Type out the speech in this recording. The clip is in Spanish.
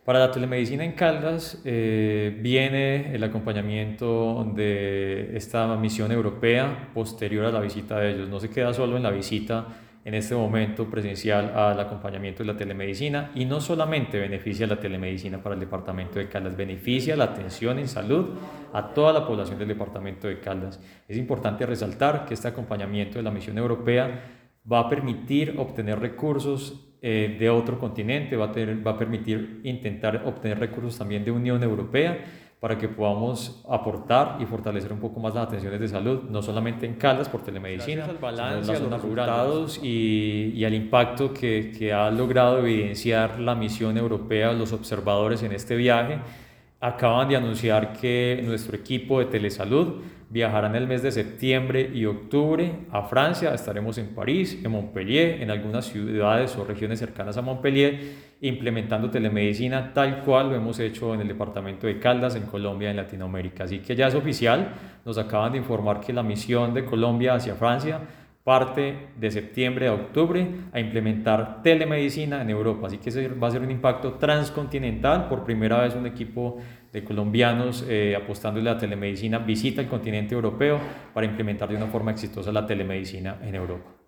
Para la telemedicina en Caldas viene el acompañamiento de esta misión europea posterior a la visita de ellos. No se queda solo en la visita en este momento presencial al acompañamiento de la telemedicina, y no solamente beneficia la telemedicina para el departamento de Caldas, beneficia la atención en salud a toda la población del departamento de Caldas. Es importante resaltar que este acompañamiento de la misión europea va a permitir obtener recursos de otro continente, va a permitir intentar obtener recursos también de Unión Europea para que podamos aportar y fortalecer un poco más las atenciones de salud, no solamente en Caldas por telemedicina, sino en las zonas rurales, y al impacto que ha logrado evidenciar la misión europea, los observadores en este viaje. Acaban de anunciar que nuestro equipo de telesalud viajará en el mes de septiembre y octubre a Francia. Estaremos en París, en Montpellier, en algunas ciudades o regiones cercanas a Montpellier, implementando telemedicina tal cual lo hemos hecho en el departamento de Caldas, en Colombia, en Latinoamérica. Así que ya es oficial, nos acaban de informar que la misión de Colombia hacia Francia parte de septiembre a octubre a implementar telemedicina en Europa. Así que ese va a ser un impacto transcontinental. Por primera vez un equipo de colombianos apostándole a la telemedicina visita el continente europeo para implementar de una forma exitosa la telemedicina en Europa.